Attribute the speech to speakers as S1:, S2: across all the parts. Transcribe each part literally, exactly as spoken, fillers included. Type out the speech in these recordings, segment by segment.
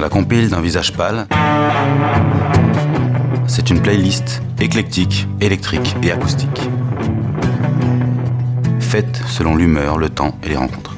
S1: la compile d'un visage pâle. C'est une playlist éclectique, électrique et acoustique. Faite selon l'humeur, le temps et les rencontres.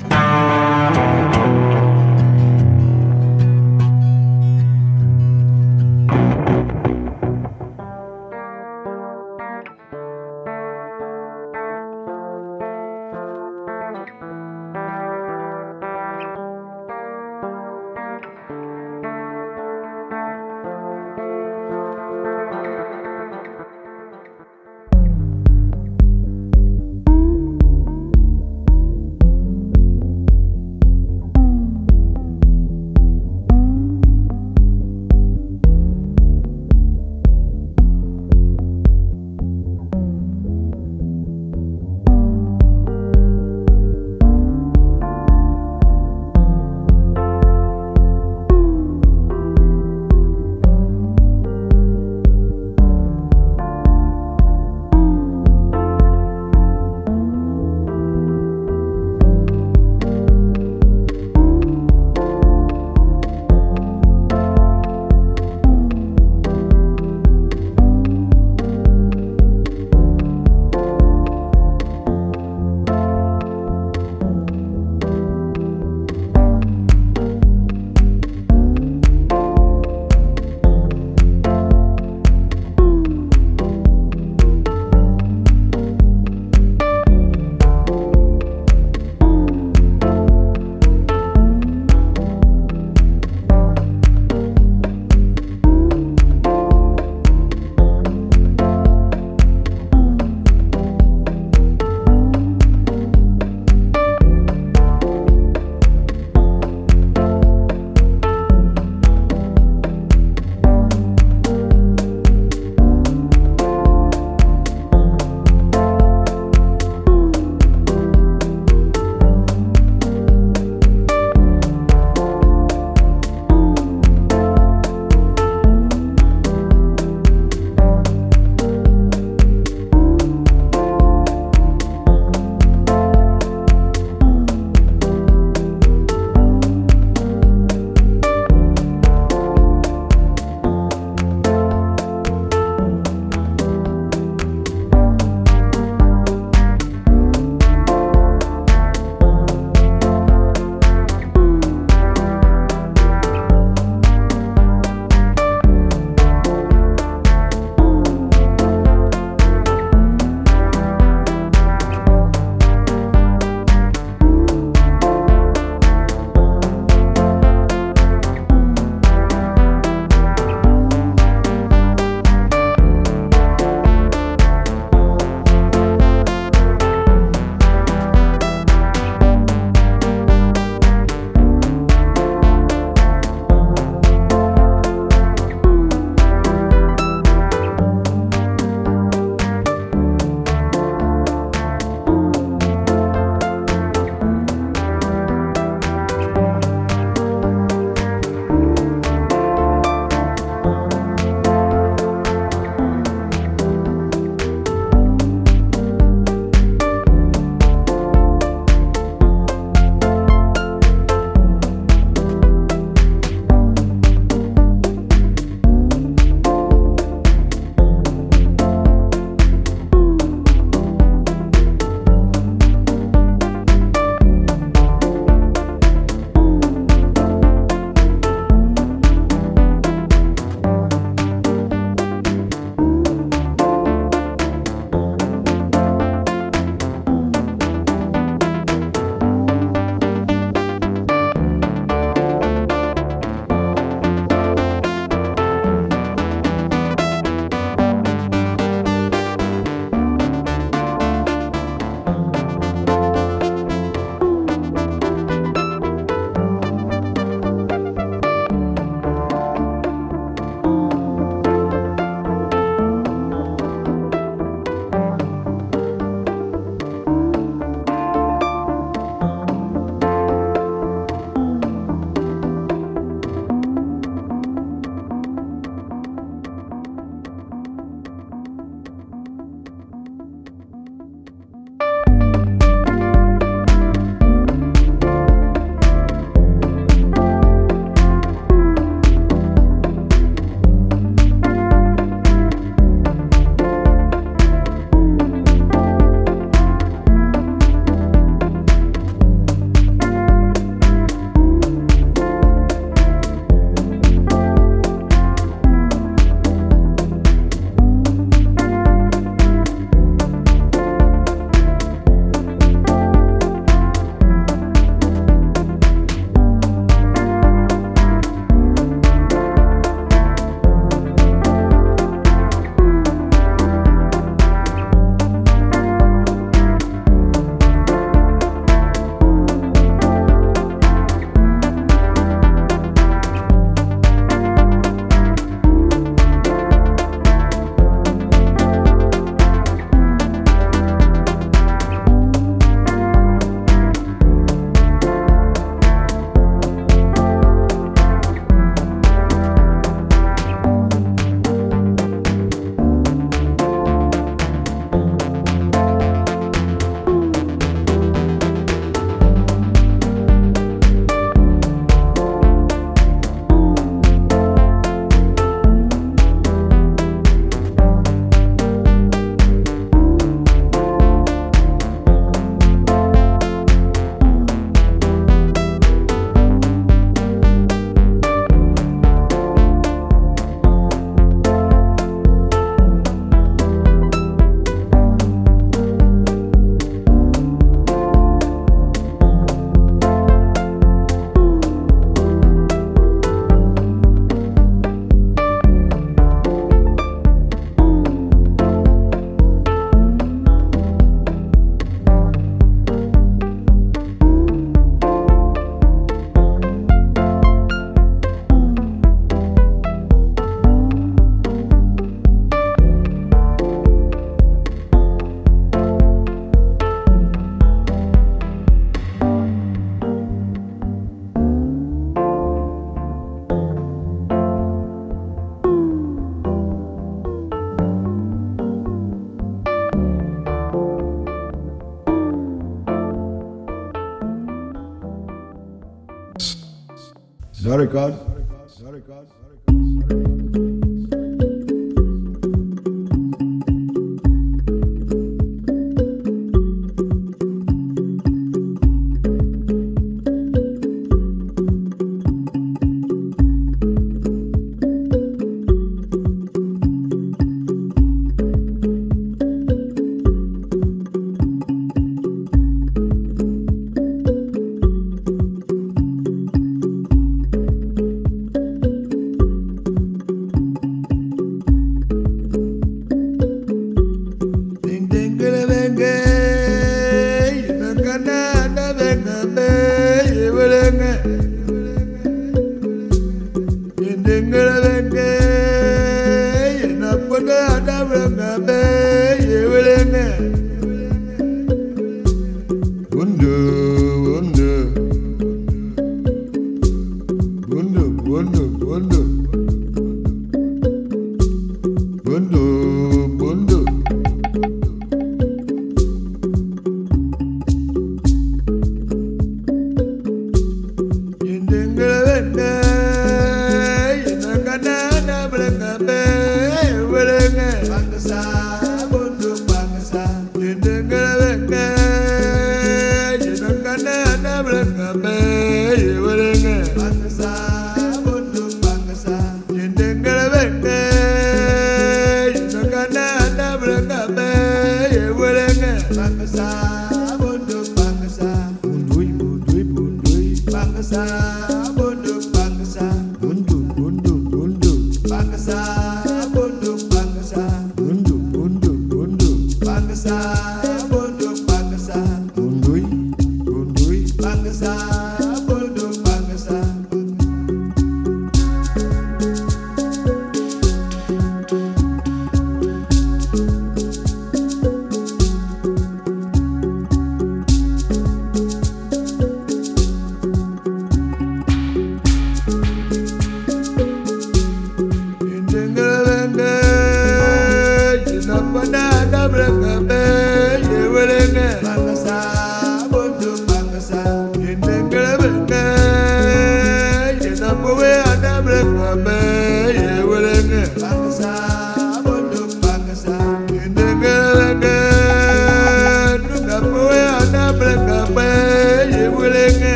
S2: Sorry, God. Sorry, God.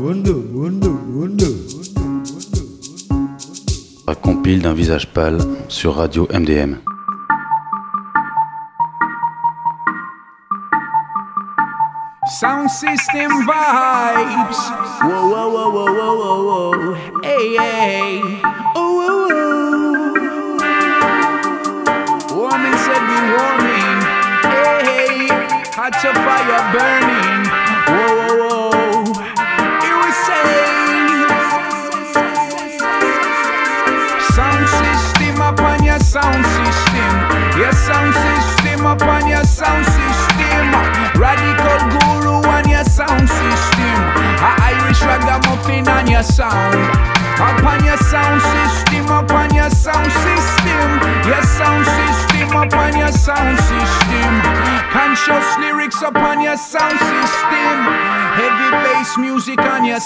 S2: Bundu, bundu, bundu.
S1: Un compile d'un visage pâle sur Radio M D M.
S3: Sound system vibes. Whoa, whoa, whoa, whoa, whoa, whoa, whoa. Hey, hey. Ooh, ooh, ooh. Warming said we warming. Hey, hey. Hot to fire burning. Whoa, whoa, whoa. Here we say. Sound system upon your sound system. Your sound system upon your sound system. Radical guru on your sound system. A Irish ragamuffin on your sound. Upon your sound system, upon your sound system. Your sound system upon your sound system. Conscious lyrics upon your sound system. Heavy bass music on your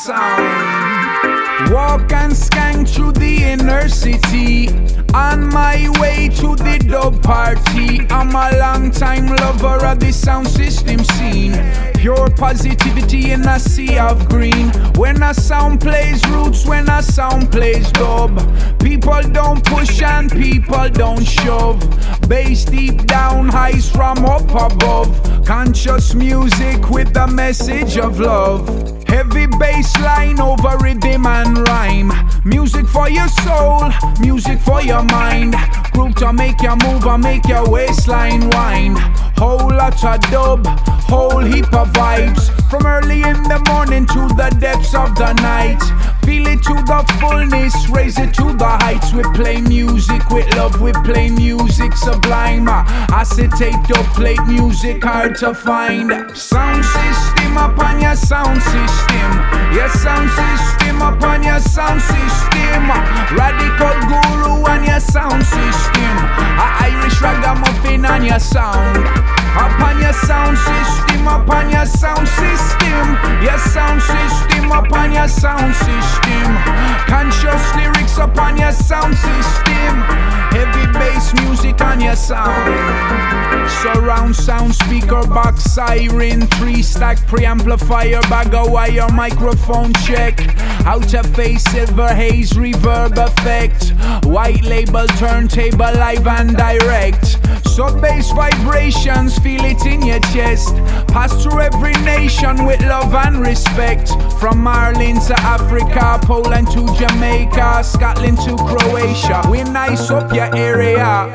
S3: sound. Walk and skank through the inner city. On my way to the dub party. I'm a long time lover of the sound system scene. Pure positivity in a sea of green. When a sound plays roots, when a sound plays dub. People don't push and people don't shove. Bass deep down, highs from up above. Conscious music with a message of love. Heavy bass line over rhythm and rhyme. Music for your soul, music for your mind. Group to make you move and make your waistline wind. Whole lot of dub, whole heap of vibes. From early in the morning to the depths of the night. Feel it to the fullness, raise it to the heights. We play music with love, we play music sublime. Acetate, dub plate music hard to find. Sound system upon your sound system. Your sound system upon your sound system. Radical guru on your sound system. A Irish ragamuffin on your sound. Upon your sound system, upon your sound system. Your sound system upon your sound system. Conscious lyrics upon your sound system. Heavy bass music on your sound. Surround sound, speaker box, siren, three stack preamplifier, bag of wire, microphone check. Outer face, silver haze, reverb effect. White label, turntable, live and direct. Sub bass vibrations, feel it in your chest. Pass through every nation with love and respect. From Marlin to Africa, Poland to Jamaica, Scotland to Croatia. We nice up your area.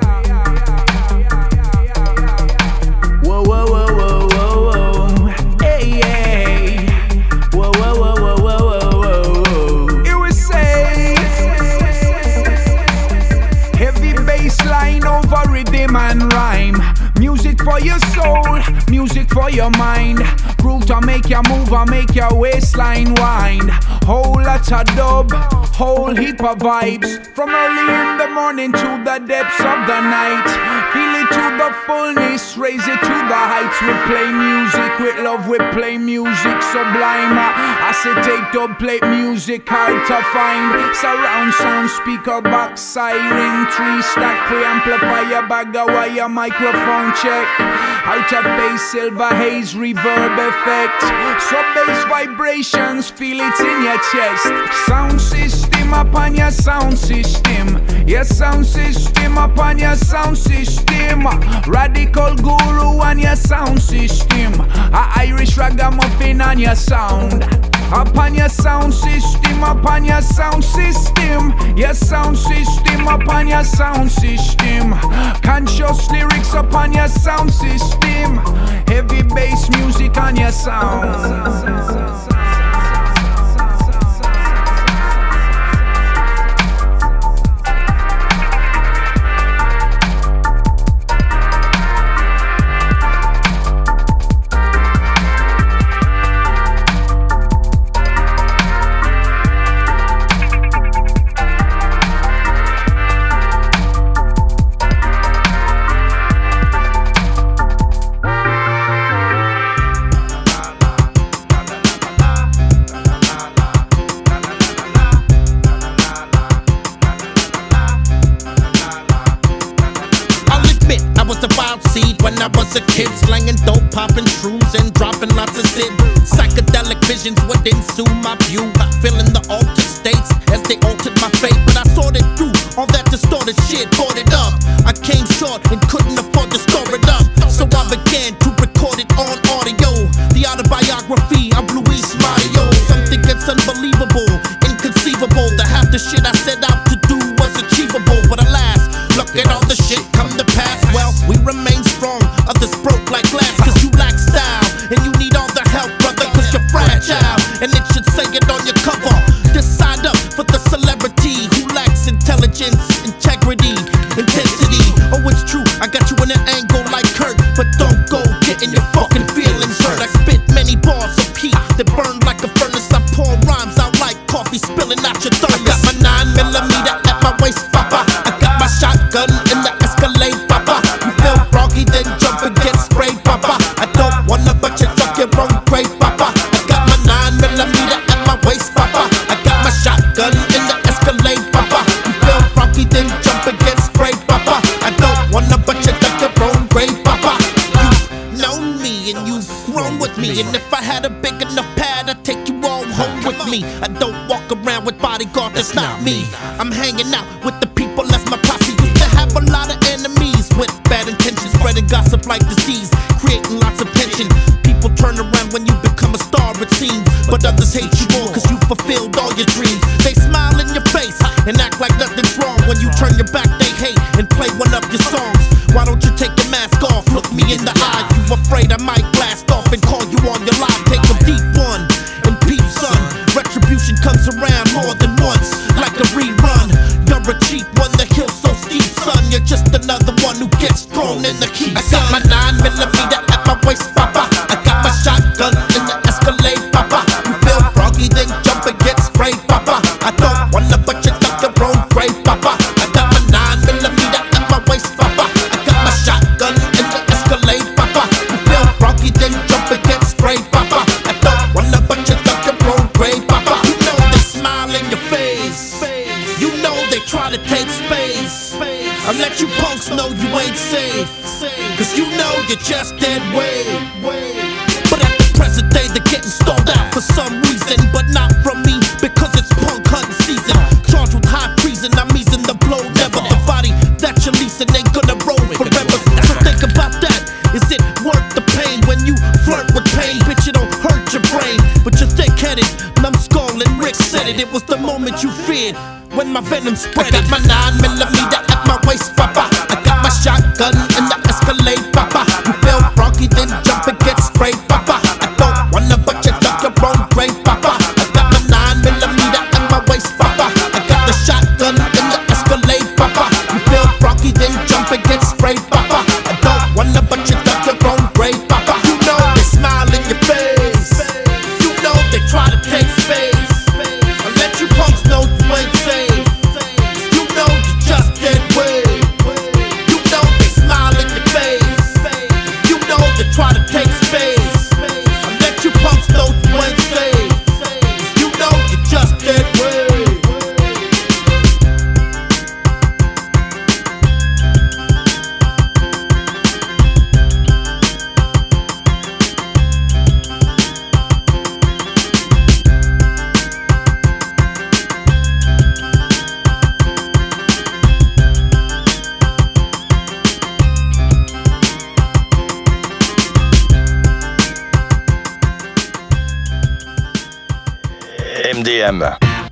S3: Whoa, whoa, whoa, whoa, whoa, whoa. Hey, hey. Whoa, whoa, whoa, whoa, whoa, whoa, whoa. Here we say. Heavy bass line over rhythm and rhyme. Music for your soul, music for your mind. Groove to make you move and make your waistline wind. Whole lot of dub, whole heap of vibes. From early in the morning to the depths of the night. Feel it to the fullness, raise it to the heights. We play music with love, we play music sublime. Acetate, dub plate music hard to find. Surround sound, speaker box, siren, three stack preamplifier, bag of wire, microphone check. Outer bass, silver haze, reverb effect. Sub bass vibrations, feel it in your chest. Sound system upon your sound system. Your sound system upon your sound system. Radical guru on your sound system. A Irish ragamuffin on your sound. Upon your sound system, upon your sound system. Your sound system upon your sound system. Conscious lyrics upon your sound system. Heavy bass music on your sound.
S4: When I was a kid, slanging dope, popping shrooms and dropping lots of sin. Psychedelic visions would ensue. My view I'm Luis Mario. Something that's unbelievable, inconceivable. The half the shit I set out to do was achievable. But alas, look at all the shit come to pass. Well, we remain strong, others broke like glass. Cause you lack style, and you need all the help, brother. Cause you're fragile, and it should say it on your cover. Just side up for the celebrity who lacks intelligence, integrity, intensity. Oh, it's true, I got you in an angle like Kurt, but don't go getting your fucking feelings hurt. I spit many bars of heat that burn like a furnace. I pour rhymes out like coffee spilling out your thermos. I got my nine millimeter at my waist, papa. I got my shotgun in the Escalade, papa. You feel froggy, then jump and get sprayed, papa. I don't wanna but you drop your own grave, papa. I got my nine millimeter at my waist, papa. I got my shotgun in the Escalade, papa. You feel froggy, then jump and get sprayed, papa. I don't wanna but you drop your own grave, papa. You've known me and you've grown with me, and if I had a big enough pad, I'd take you all home with me. I don't walk around with bodyguard, that's not me. I'm hanging out with the people as my posse. Used to have a lot of enemies with bad intentions, spreading gossip like disease, creating lots of tension. People turn around when you become a star, it seems, but others hate you more cause you fulfilled all your dreams. They smile in your face and act like nothing's wrong. When you turn your back, they hate and play one of your songs. Why don't you take your mask off, look me in the eye? You afraid I might blast off and call you on your line? Take a deep one and peep, son. Retribution comes around more than once, like a rerun. You're a cheap one, the hill's so steep, son. You're just another one who gets thrown in the heat. I got my nine millimeter at my waist, papa. I got my shotgun in the Escalade, papa. You feel froggy, then jump and get sprayed, papa. I don't wanna but you duck your own grave, papa. I got my nine millimeter at my waist, papa. I got my shotgun in the Escalade, papa. You feel froggy, then jump and get sprayed, papa. I don't wanna but you duck your own grave, papa. You know they smile in your face, you know they try to take space. I let you punks know you ain't safe, cause you know you're just dead weight. But at the present day they're getting stalled out for some reason, but not from me, because it's punk hunting season. Charged with high treason, I'm easing the blow. Never the body that you're leasing ain't gonna roll forever. So think about that, is it worth the pain? When you flirt with pain, bitch, it don't hurt your brain, but you're thick-headed, numbskull, and Rick said it. It was the moment you feared when my venom spread. I got my nine millimeter at my waist, papa. I got my shotgun in the Escalade, papa. You feel froggy, then jump and get sprayed, papa. I don't wanna but you duck your own grave, papa. I got my nine millimeter at my waist, papa. I got the shotgun in the Escalade, papa. You feel froggy, then jump and get sprayed, papa. I don't wanna but you duck your own grave, papa. You know they smile in your face, you know they try to take space. I let you punks know you ain't safe, you know you just dead weight. You know they smile in your face, you know they try to take space. I let you punks know you ain't safe, you know you just dead weight.
S1: M D M.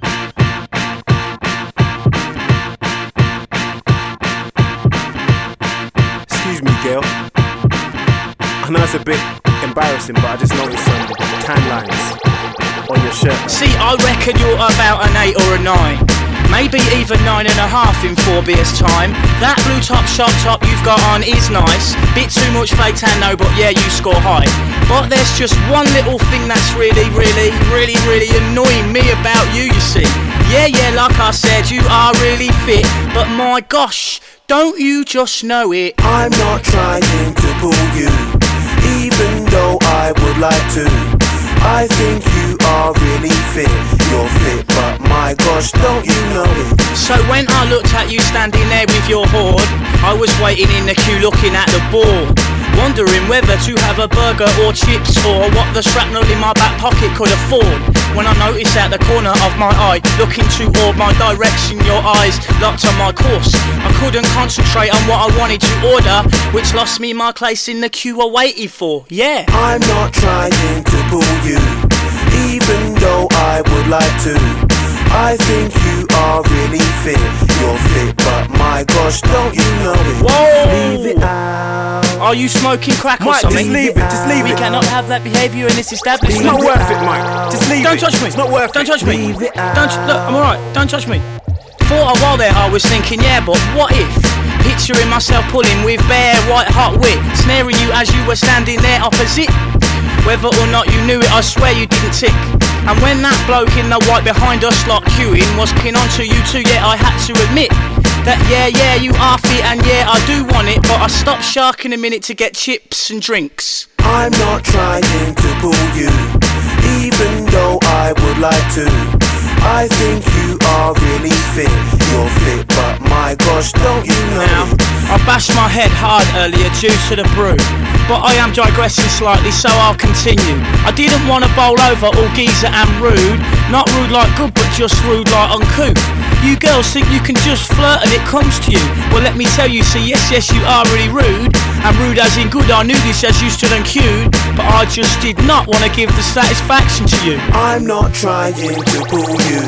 S5: Excuse me, girl. I know it's a bit embarrassing, but I just noticed some tan lines on your shirt.
S6: See, I reckon you're about an eight or a nine. Maybe even nine and a half in four beers time. That blue top shop top you've got on is nice. Bit too much fake tan though, but yeah, you score high. But there's just one little thing that's really, really, really, really annoying me about you, you see. Yeah, yeah, like I said, you are really fit, but my gosh, don't you just know it?
S7: I'm not trying to pull you, even though I would like to. I think you are really fit, you're fit, but my gosh, don't you know it?
S6: So when I looked at you standing there with your hoard, I was waiting in the queue looking at the board, wondering whether to have a burger or chips, or what the shrapnel in my back pocket could afford. When I noticed out the corner of my eye, looking toward my direction, your eyes locked on my course. I couldn't concentrate on what I wanted to order, which lost me my place in the queue I waited for, yeah.
S7: I'm not trying to pull you, like to. I think you are really fit. You're fit, but my gosh, don't you know it?
S6: Whoa!
S7: Leave it out.
S6: Are you smoking crack or
S5: Mike,
S6: something?
S5: just leave it, just leave
S6: We
S5: it.
S6: cannot have that behaviour in this establishment.
S5: It's not worth it, Mike. Just leave
S6: Don't
S5: it.
S6: touch me.
S5: It's not worth
S6: Don't
S5: it.
S6: touch me.
S7: Leave it out.
S6: Don't look. I'm alright. Don't touch me. For a while there, I was thinking, yeah, but what if? Picturing myself pulling with bare white hot wit, snaring you as you were standing there opposite. Whether or not you knew it, I swear you didn't tick. And when that bloke in the white behind us like queuing was keen onto you too, yeah, I had to admit that yeah, yeah, you are fit and yeah, I do want it, but I stopped sharking a minute to get chips and drinks.
S7: I'm not trying to pull you, even though I would like to. I think you are really fit. You're fit, but my gosh, don't you know
S6: Now,
S7: it?
S6: I bashed my head hard earlier due to the brew, but I am digressing slightly, so I'll continue. I didn't want to bowl over all geezer and rude. Not rude like good, but just rude like uncouth. You girls think you can just flirt and it comes to you. Well, let me tell you, see, yes, yes, you are really rude. And rude as in good, I knew this as you stood and queued, but I just did not want to give the satisfaction to you.
S7: I'm not trying to pull you,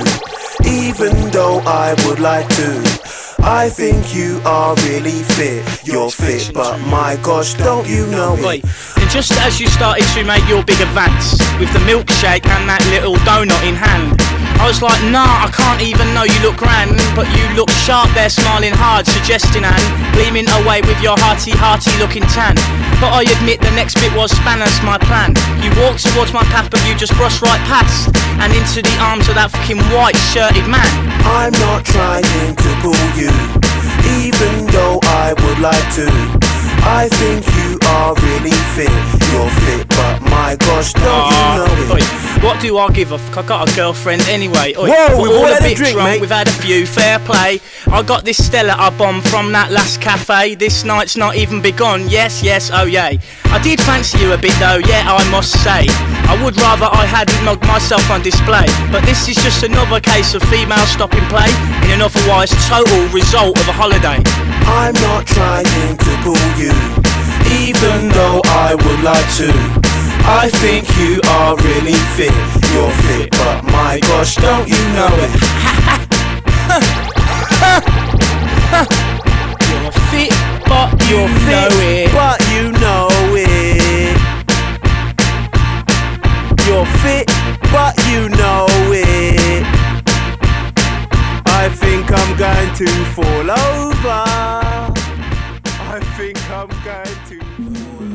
S7: even though I would like to. I think you are really fit. You're fit, but my gosh, don't you know
S6: Oi,
S7: it?
S6: and just as you started to make your big advance with the milkshake and that little donut in hand, I was like, nah, I can't even know you look grand, but you look sharp there, smiling hard, suggesting and gleaming away with your hearty, hearty looking tan. But I admit the next bit was spanners my plan. You walked towards my path, but you just brushed right past and into the arms of that fucking white shirted man.
S7: I'm not trying to pull you, even though I would like to. I think you are really fit. You're fit, but my gosh, don't
S6: Ah,
S7: you know
S6: oi,
S7: it?
S6: what do I give a fuck? I got a girlfriend anyway. Oi,
S5: Whoa,
S6: we're
S5: we've all
S6: a
S5: had a
S6: bit
S5: drink,
S6: drunk,
S5: mate.
S6: we've had a few, fair play. I got this Stella I bombed from that last cafe. This night's not even begun, yes, yes, oh yay. I did fancy you a bit though, yeah, I must say. I would rather I hadn't mugged myself on display, but this is just another case of female stopping play in an otherwise total result of a holiday.
S7: I'm not trying to pull you, even though I would like to. I think you are really fit. You're fit, but my gosh, don't you know it?
S6: You're fit, but you
S5: You're
S6: know
S5: fit,
S6: it.
S5: but you know it. You're fit, but you know it. I think I'm going to fall over. I think I'm going to fall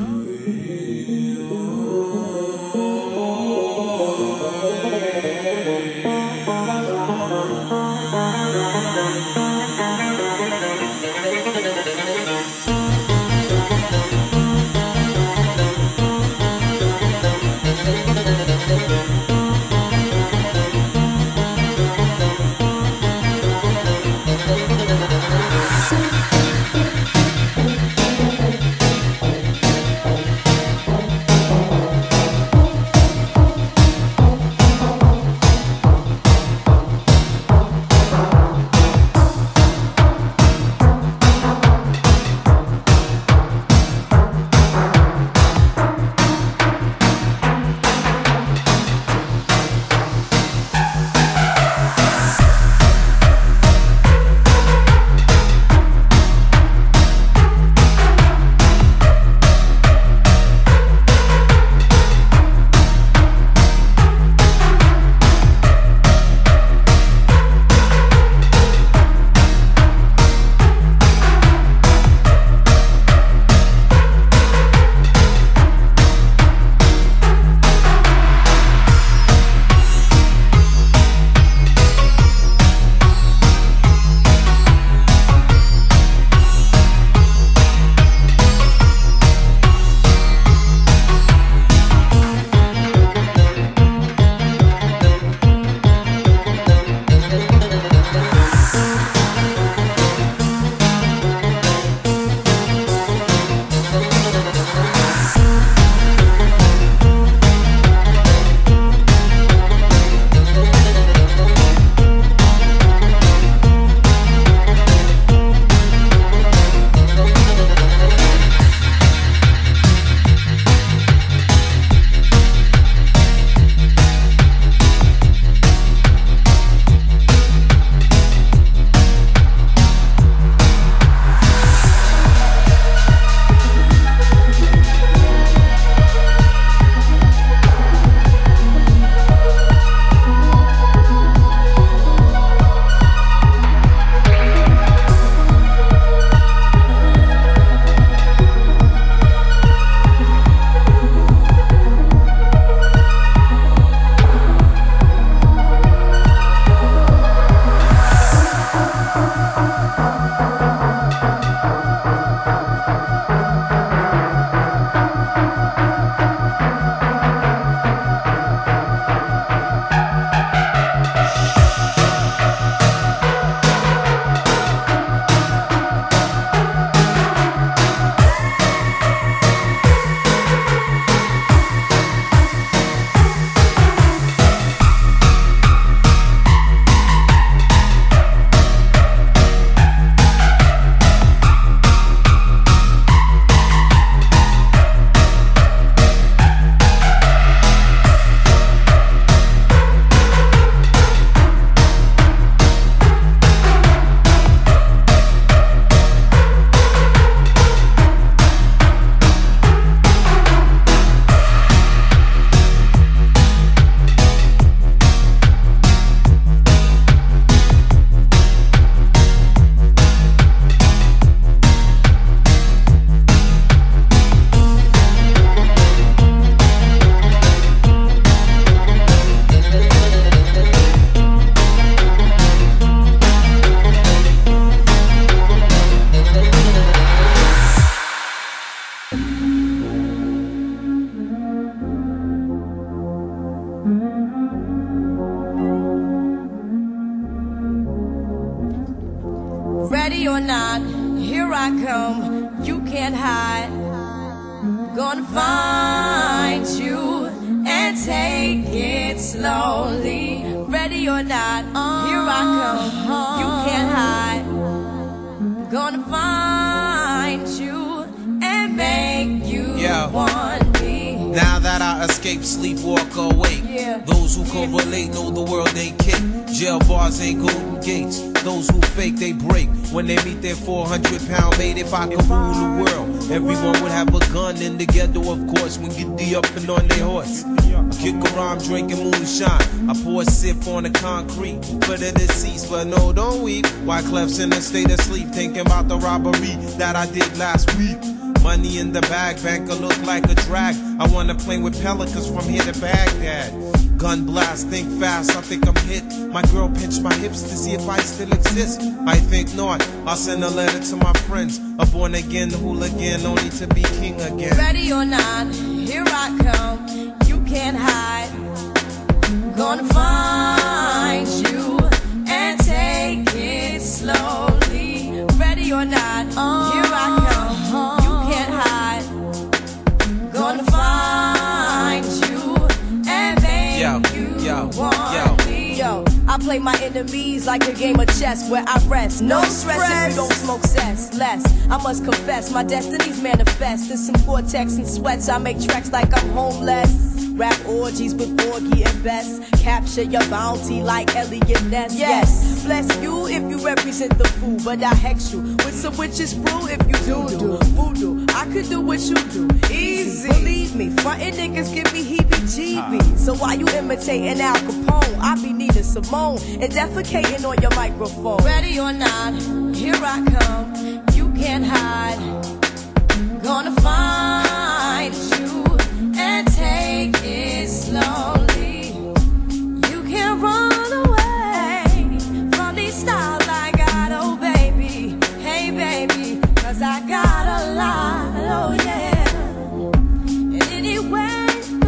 S8: Ready or not, here I come, you can't hide. Gonna find you and take it slowly. Ready or not, here I come, you can't hide. Gonna find you and make you
S4: yeah.
S8: want me.
S4: Now that I escape, sleep, walk awake.
S8: Yeah.
S4: Those who correlate know the world ain't kick. Jail bars ain't golden gates. Those who fake, they break. When they meet their four hundred pound mate, if I could rule the world, everyone would have a gun in the ghetto, of course, when get the up and on their horse. I kick around drinking moonshine. I pour a sip on the concrete for the deceased, but no, don't weep. Wyclef's in a state of sleep, thinking about the robbery that I did last week. Money in the bag, banker look like a drag. I wanna play with pelicans from here to Baghdad. Gun blast, think fast, I think I'm hit. My girl pinched my hips to see if I still exist. I think not, I'll send a letter to my friends. A born again hooligan, only to be king again.
S8: Ready or not, here I come, you can't hide. Gonna find you and take it slowly. Ready or not, here I come, you can't hide. Gonna find you and make
S4: yo,
S8: you
S4: yo,
S8: want
S4: yo.
S8: me. Yo, I play my enemies like a game of chess where I rest. No stress if you don't smoke cess. Less, I must confess, my destinies manifest. In some cortex and sweats, I make tracks like I'm homeless. Rap orgies with Borgie and Best. Capture your bounty like Elliot Ness. Yes, bless you if you represent the fool, but I hex you with some witches brew if you do do voodoo. I could do what you do, easy. Believe me, frontin' niggas give me heebie-jeebies. So why you imitating Al Capone? I be needing Simone and defecating on your microphone. Ready or not, here I come, you can't hide. Gonna find you and take it slowly. You can't run away from these styles I got, oh baby. Hey baby, cause I got a lot, oh yeah. And anywhere you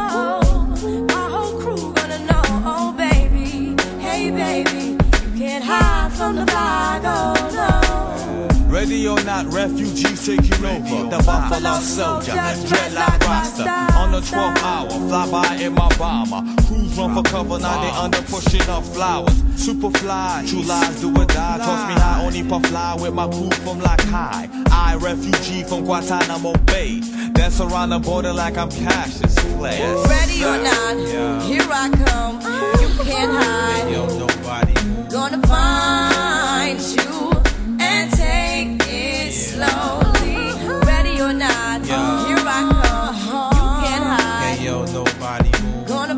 S8: go, my whole crew gonna know, oh baby. Hey baby, you can't hide from the flag, oh no.
S9: Ready or not, refugees taking over. The Buffalo Soldier, dreadlock roster. On the twelfth hour, fly by in my bomber. Crews run for cover, now they under pushing up flowers. Superfly, true lies do or die. Toss me high, only puff fly with my crew from like high. I, refugee from Guantanamo Bay. Dance around the border like I'm Cassius Clay.
S8: Ready or not, here I come. You can't hide.
S4: Yo, nobody.
S8: Gonna find you and take it slowly. Ready or not, here I come. You can't hide.
S4: Hey, yo, nobody.
S8: Gonna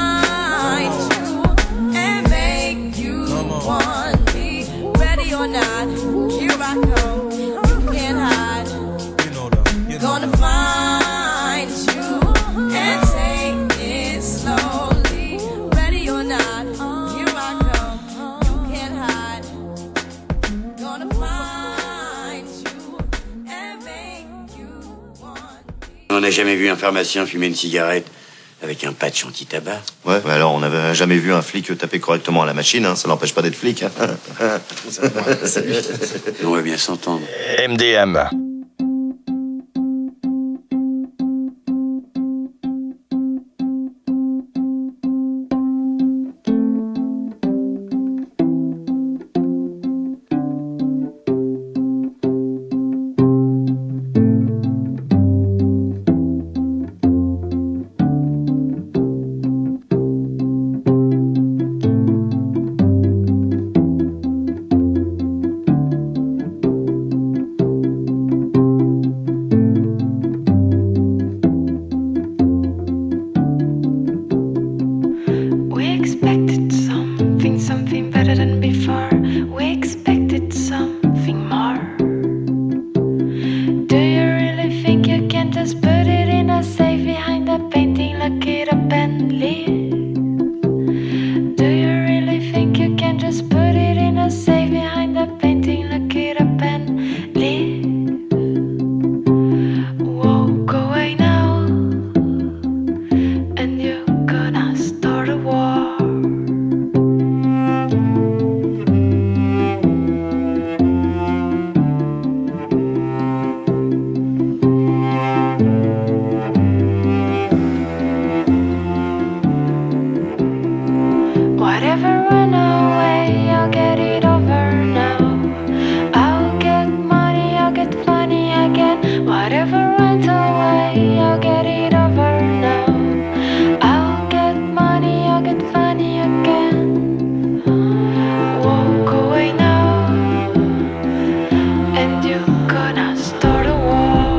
S8: find you and make you want me. Ready or not, here I come. You can't hide.
S4: You know the, you know
S8: Gonna
S4: the.
S8: find you and take it slowly. Ready or not, here I come. You can't hide. Gonna find you and make you want me.
S10: On n'a jamais vu un pharmacien fumer une cigarette avec un patch anti-tabac.
S11: Ouais, bah alors on n'avait jamais vu un flic taper correctement à la machine, hein. Ça n'empêche pas d'être flic. Hein.
S10: On va bien s'entendre.
S12: M D M.
S13: Start a war.
S12: Whatever went away, I'll get it over now. I'll get money, I'll get funny again. Whatever went away, I'll get it over now. I'll get money, I'll get funny again. Walk away now, and you're gonna start a war.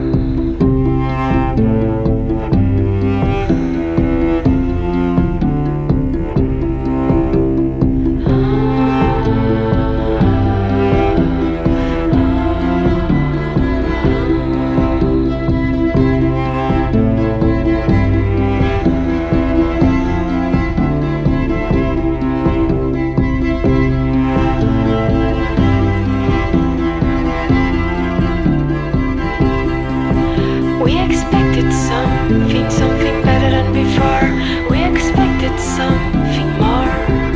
S12: We expected something, something better than before. We expected something more.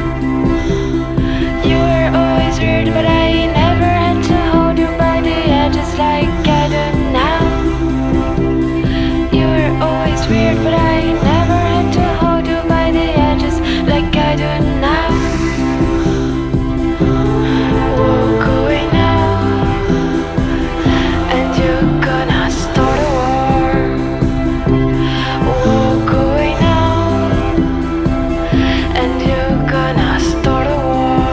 S12: You were always weird, but I never had to hold you by the edges like I do now. You were always weird, but I never had to hold you by the edges like I do now. Walk away now, and you're gonna start a war. Walk away now, and you're gonna start a war.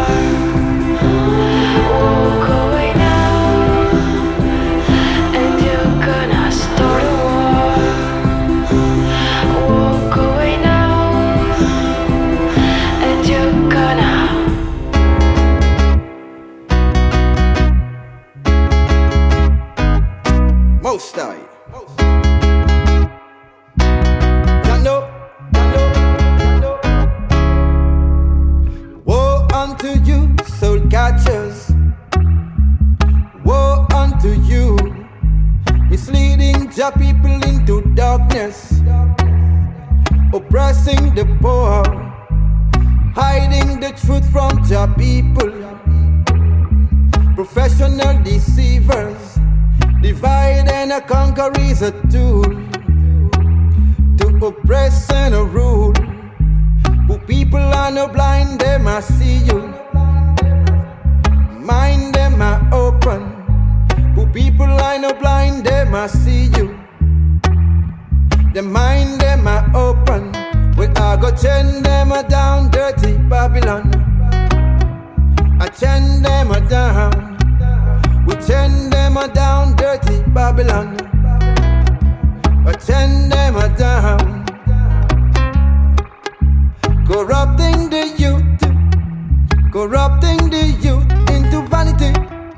S12: Walk away now, and you're gonna start a war. Walk away now, and you're gonna.
S2: Most High. Yano, yano, yano. Woe unto you, soul catchers. Woe unto you, misleading your people into darkness, oppressing the poor, hiding the truth from your people. Professional deceivers, divide and conquer is a tool to oppress and rule. But people are no blind, they must see you. Mind them are open. But people are no blind, they must see you. The mind them are open. We are go chain them down, dirty Babylon. I chain them down. We chain them down, dirty Babylon. We chain them down. Corrupting the youth, corrupting the youth into vanity.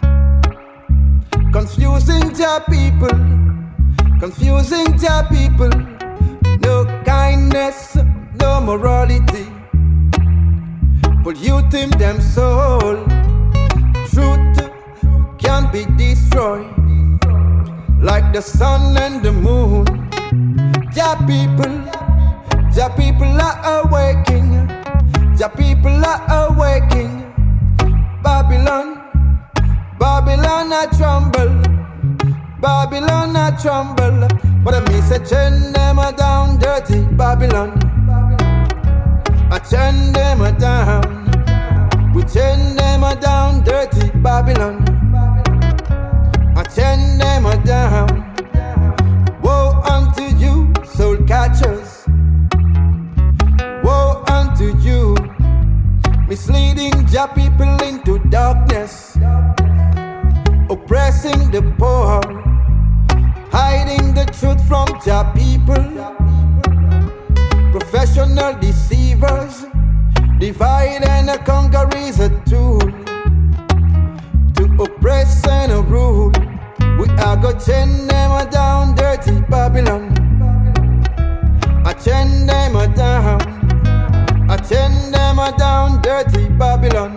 S2: Confusing your people, confusing your people. No kindness, no morality. Polluting them soul. Truth can be destroyed like the sun and the moon. Your people, your people are awaking. Your people are awaking. Babylon, Babylon a tremble. Babylon a tremble. But I mean say chain them down, dirty Babylon. I chain them down. We chain them down, dirty Babylon. I chain them down. Woe unto you, soul catchers. Woe unto you, misleading your people into darkness, oppressing the poor, hiding the truth from your people. Professional deceivers, divide and conquer is a tool to oppress and rule. We are go chain them down, dirty Babylon. I chain them down. I chain them down, dirty Babylon.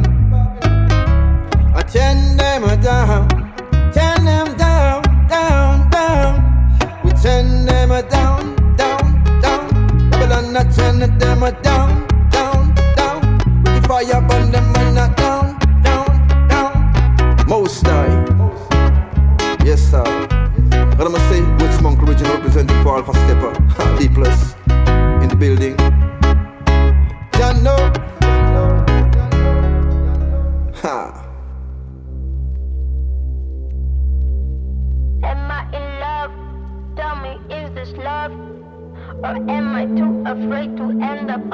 S2: I chain them down. Chain them down, down, down. We chain them down, down, down. Babylon, I chain them down, down, down. With the fire burn them and not down, down, down. Most High. Yes, sir. What am I say? Woods Monk original representing for Alpha Stepper. D plus in the building. Ya know,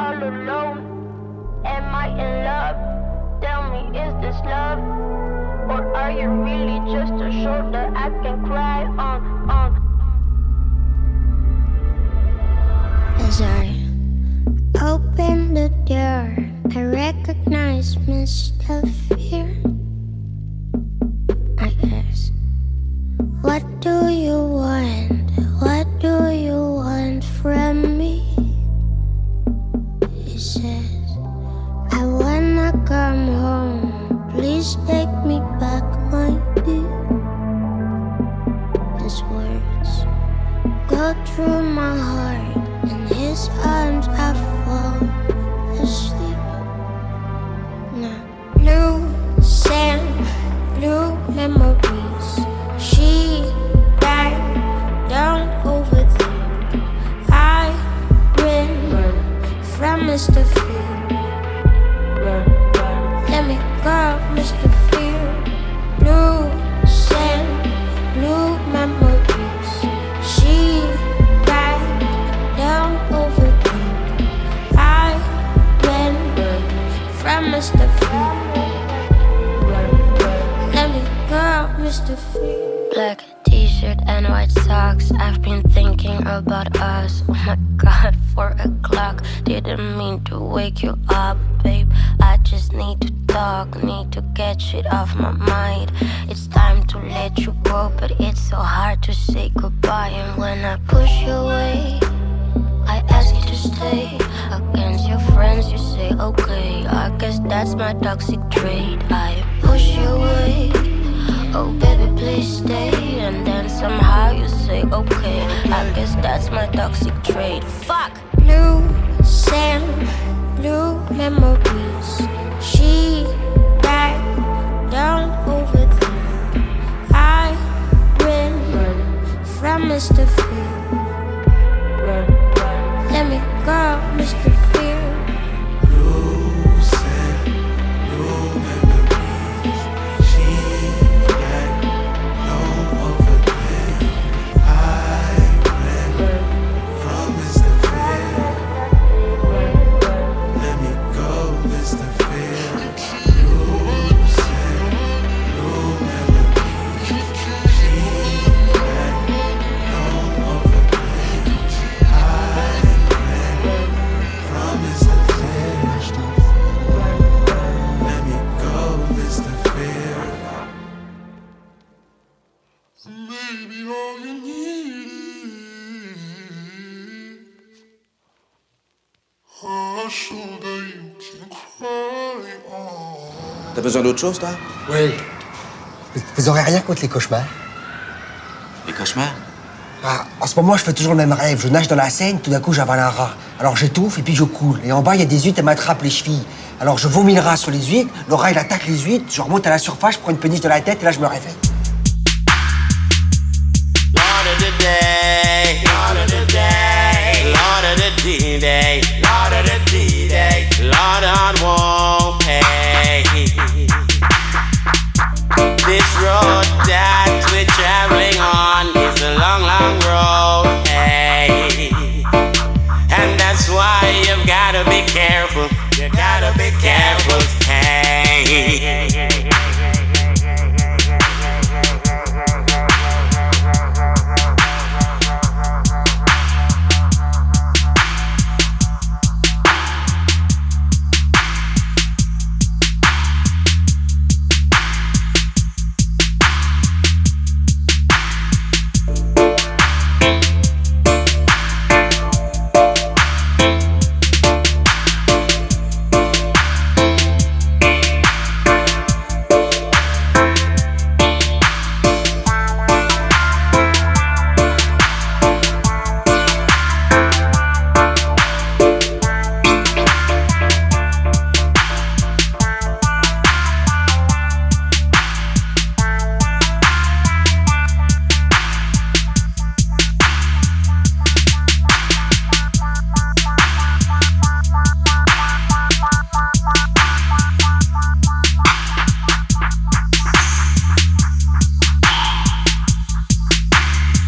S12: all alone? Am I in love? Tell me, is this love? Or are you really just a shoulder I can cry on, on? As I open the door, I recognize Mister Fear. I ask, what do you want? What do you want from me? He says, I wanna come home. Please take me back, my dear. His words go through my heart. In his arms I fall asleep. Now, blue sand, blue memories. She died down over there. I ran from Mister Fear. Let me go, Mister Fear. Blue sand, blue memories. She died down over there. I ran from Mister Fear. Let me go, Mister Fear. Black t-shirt and white socks. I've been thinking about us. Oh my god, four o'clock. Didn't mean to wake you up, babe. I just need to talk, need to get shit off my mind. It's time to let you go, but it's so hard to say goodbye. And when I push you away, I ask you to stay. Against your friends you say okay. I guess that's my toxic trait. I push you away, oh baby please stay. And then somehow you say okay. I guess that's my toxic trait. Fuck! Blue sand, blue memories. She died down over there. I ran from Mister Fear. Let me go, Mister Fear.
S7: Blue sand, blue memories. She died down over there. I ran from Mister Fear. Let me go, Mister Fear. Blue sand, blue memories. She died down over there. I ran from Mister Fear. Let me go, Mister Fear. Maybe all you need is a shoulder you can cry on.
S13: T'as besoin d'autre chose, toi?
S14: Oui. Vous- Vous aurez rien contre les cauchemars?
S13: Les cauchemars?
S14: Ah, en ce moment, je fais toujours le même rêve. Je nage dans la Seine, tout d'un coup, j'avale un rat. Alors j'étouffe et puis je coule. Et en bas, il y a des huîtres, elles m'attrapent les chevilles. Alors je vomis le rat sur les huîtres, le rat, il attaque les huîtres, je remonte à la surface, je prends une péniche de la tête et là, je me réveille.
S15: Lord of the day, Lord of the day, Lord of the D-Day, Lord of the D-Day, Lord on won't pay. This road that we're traveling on is a long, long road, hey. And that's why you've gotta be careful, you gotta be careful, hey.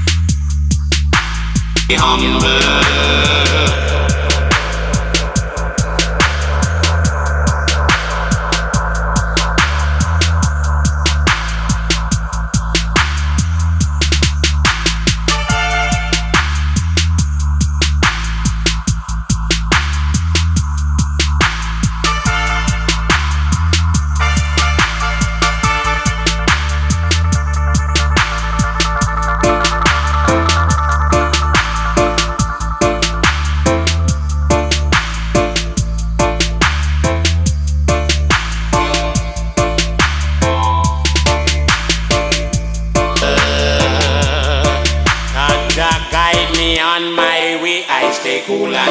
S15: humble.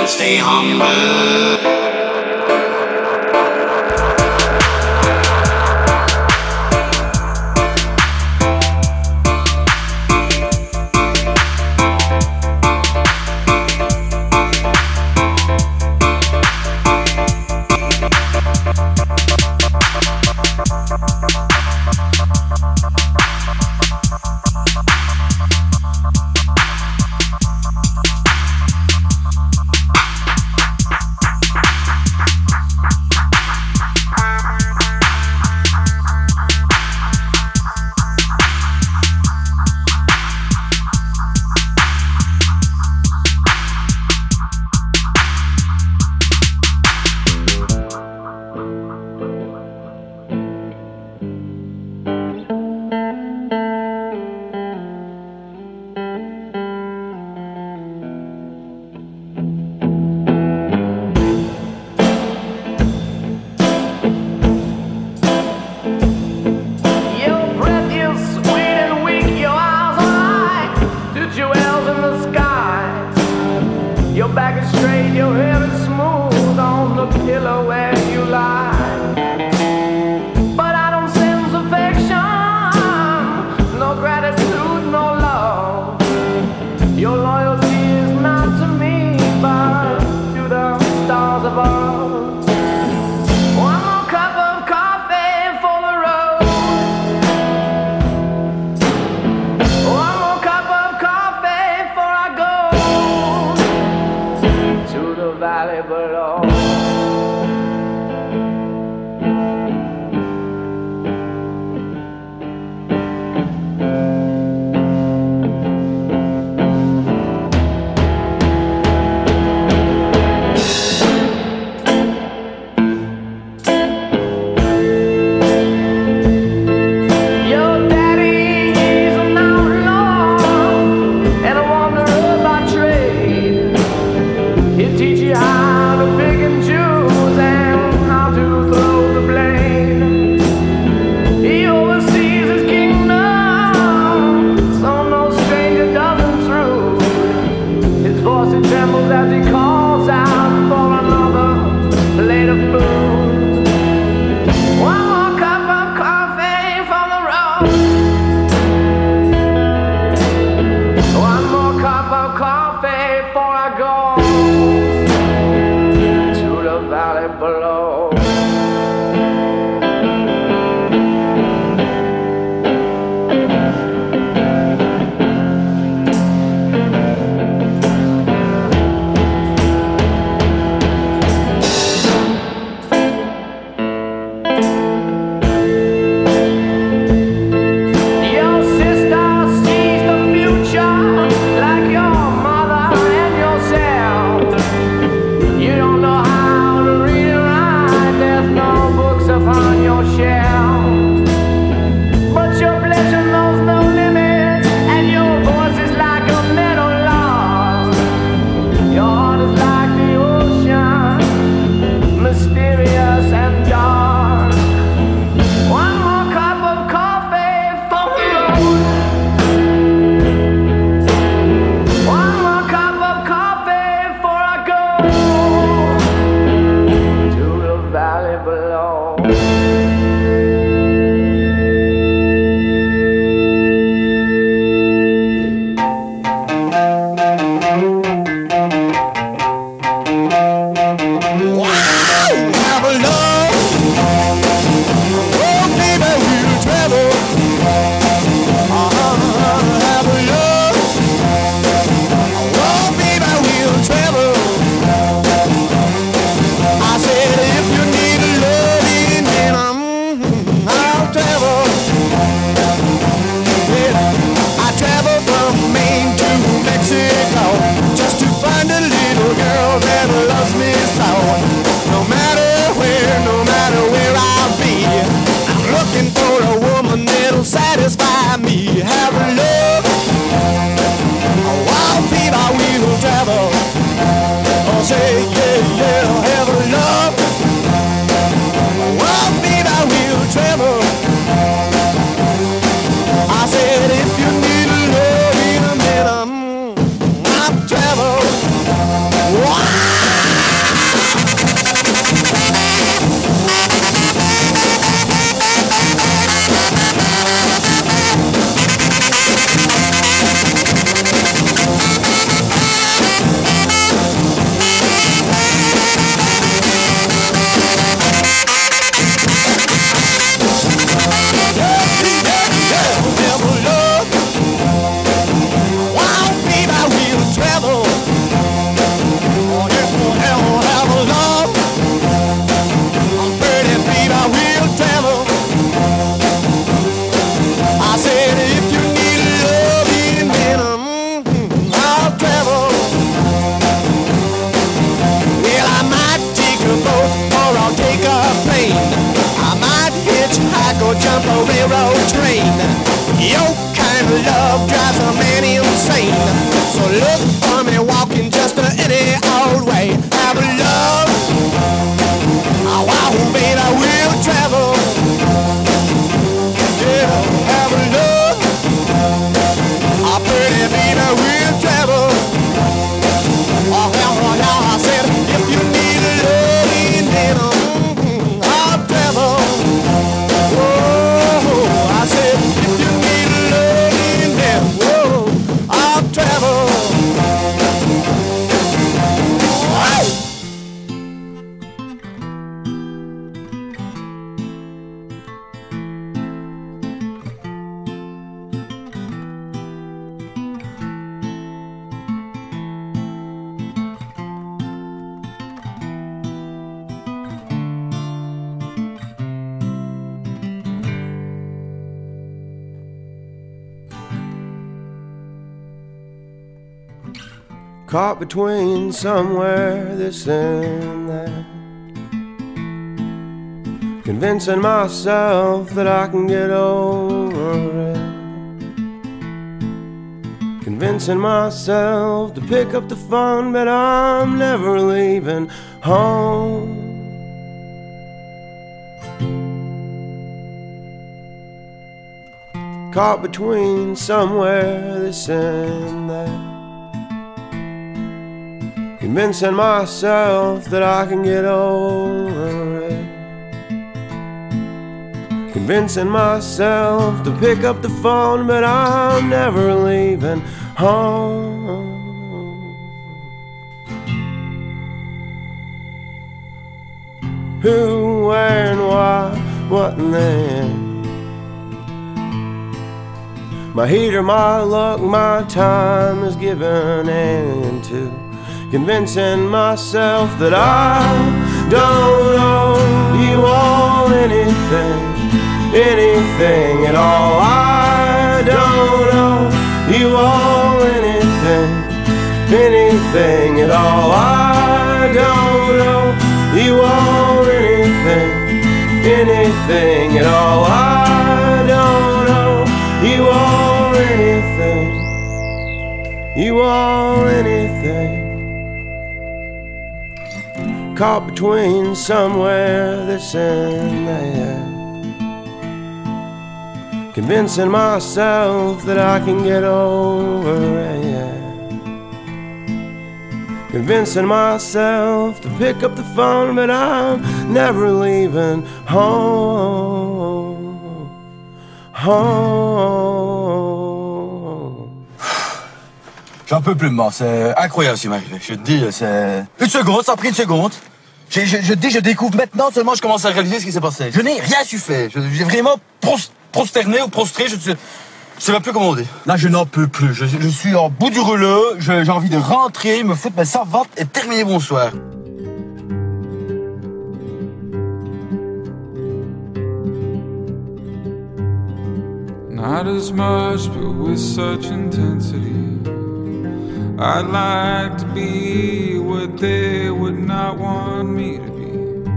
S15: stay humble.
S16: Just to find a little girl that loves me so. No matter Your kind of love drives a man insane. So look for me walking just any old way. Have a love, oh, wow, baby, I will travel. Yeah, have a love, oh, pretty baby, I will travel. Oh, hell, oh, now I said, if you need a loving, then mm, I'll travel. Whoa, I said, if you need a loving, then whoa, I'll travel.
S17: Caught between somewhere this and that, convincing myself that I can get over it, convincing myself to pick up the phone, but I'm never leaving home. Caught between somewhere this and that, convincing myself that I can get over it, convincing myself to pick up the phone, but I'm never leaving home. Who, where, and why, what, and then. My heater, my luck, my time is given into convincing myself that I don't owe you all anything, anything at all. I don't owe you all anything, anything at all. I don't owe you all anything, anything at all. I don't owe you all anything, you all anything. Caught between somewhere this and that, convincing myself that I can get over it, convincing myself to pick up the phone, but I'm never leaving home, home.
S13: J'en peux plus de mort, c'est incroyable ce qui m'arrive. Je te dis, c'est... Une seconde, ça a pris une seconde. Je, je, je te dis, je découvre maintenant seulement je commence à réaliser ce qui s'est passé. Je n'ai rien su faire. J'ai vraiment pros, prosterné ou prostré, je ne sais, je sais même plus comment on dit. Là, je n'en peux plus. Je, je suis en bout du rouleau, j'ai envie de rentrer, me foutre, mais ça va et terminer bonsoir.
S18: Not as much, but with such intensity. I'd like to be what they would not want me to be,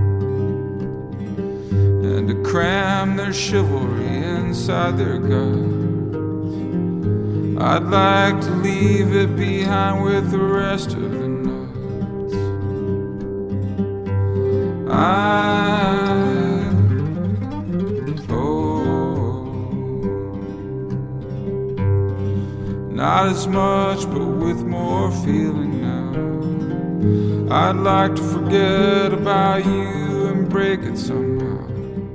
S18: and to cram their chivalry inside their guts. I'd like to leave it behind with the rest of the nuts. I Not as much, but with more feeling now. I'd like to forget about you and break it somehow,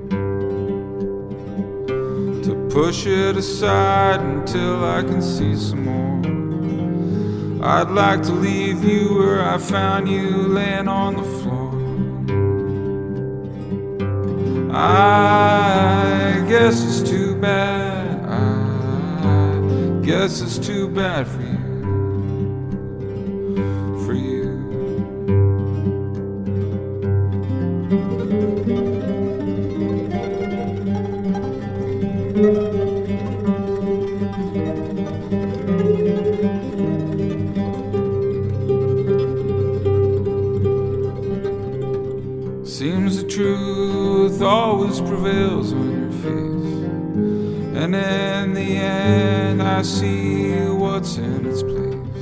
S18: to push it aside until I can see some more. I'd like to leave you where I found you, laying on the floor. I guess it's too bad, guess it's too bad for you, for you. Seems the truth always prevails on your face, And in the end I see what's in its place.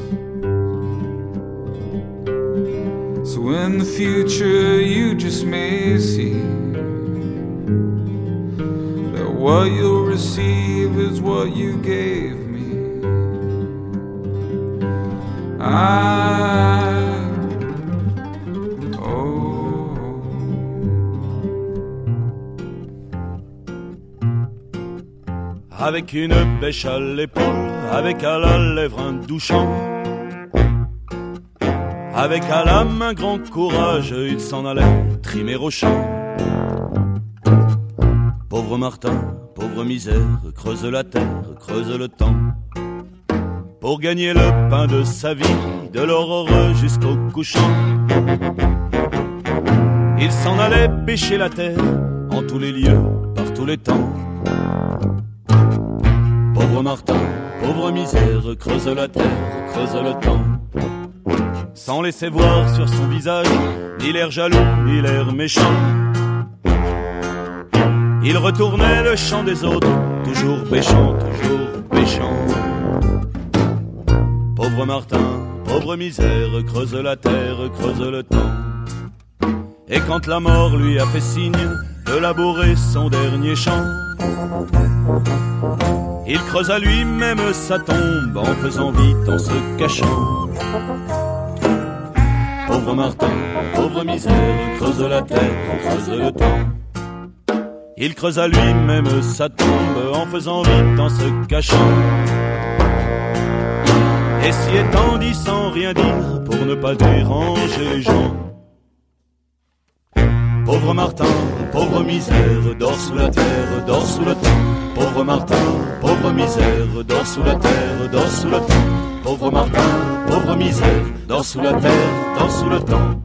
S18: So in the future you just may see that what you'll receive is what you gave me. I
S19: Avec une bêche à l'épaule, avec à la lèvre un doux chant, avec à la main grand courage, il s'en allait trimer au champ. Pauvre Martin, pauvre misère, creuse la terre, creuse le temps, pour gagner le pain de sa vie, de l'aurore jusqu'au couchant. Il s'en allait pêcher la terre, en tous les lieux, par tous les temps. Pauvre Martin, pauvre misère, creuse la terre, creuse le temps, sans laisser voir sur son visage ni l'air jaloux, ni l'air méchant. Il retournait le chant des autres, toujours pêchant, toujours pêchant. Pauvre Martin, pauvre misère, creuse la terre, creuse le temps. Et quand la mort lui a fait signe de labourer son dernier champ, il creusa lui-même sa tombe en faisant vite, en se cachant. Pauvre Martin, pauvre misère, creuse la terre, creuse le temps. Il creusa lui-même sa tombe en faisant vite, en se cachant. Et s'y étendit sans rien dire pour ne pas déranger les gens. Pauvre Martin, pauvre misère, dors sous la terre, dors sous le temps. Pauvre Martin, pauvre misère, dors sous la terre, dors sous le temps. Pauvre Martin, pauvre misère, dors sous la terre, dors sous le temps.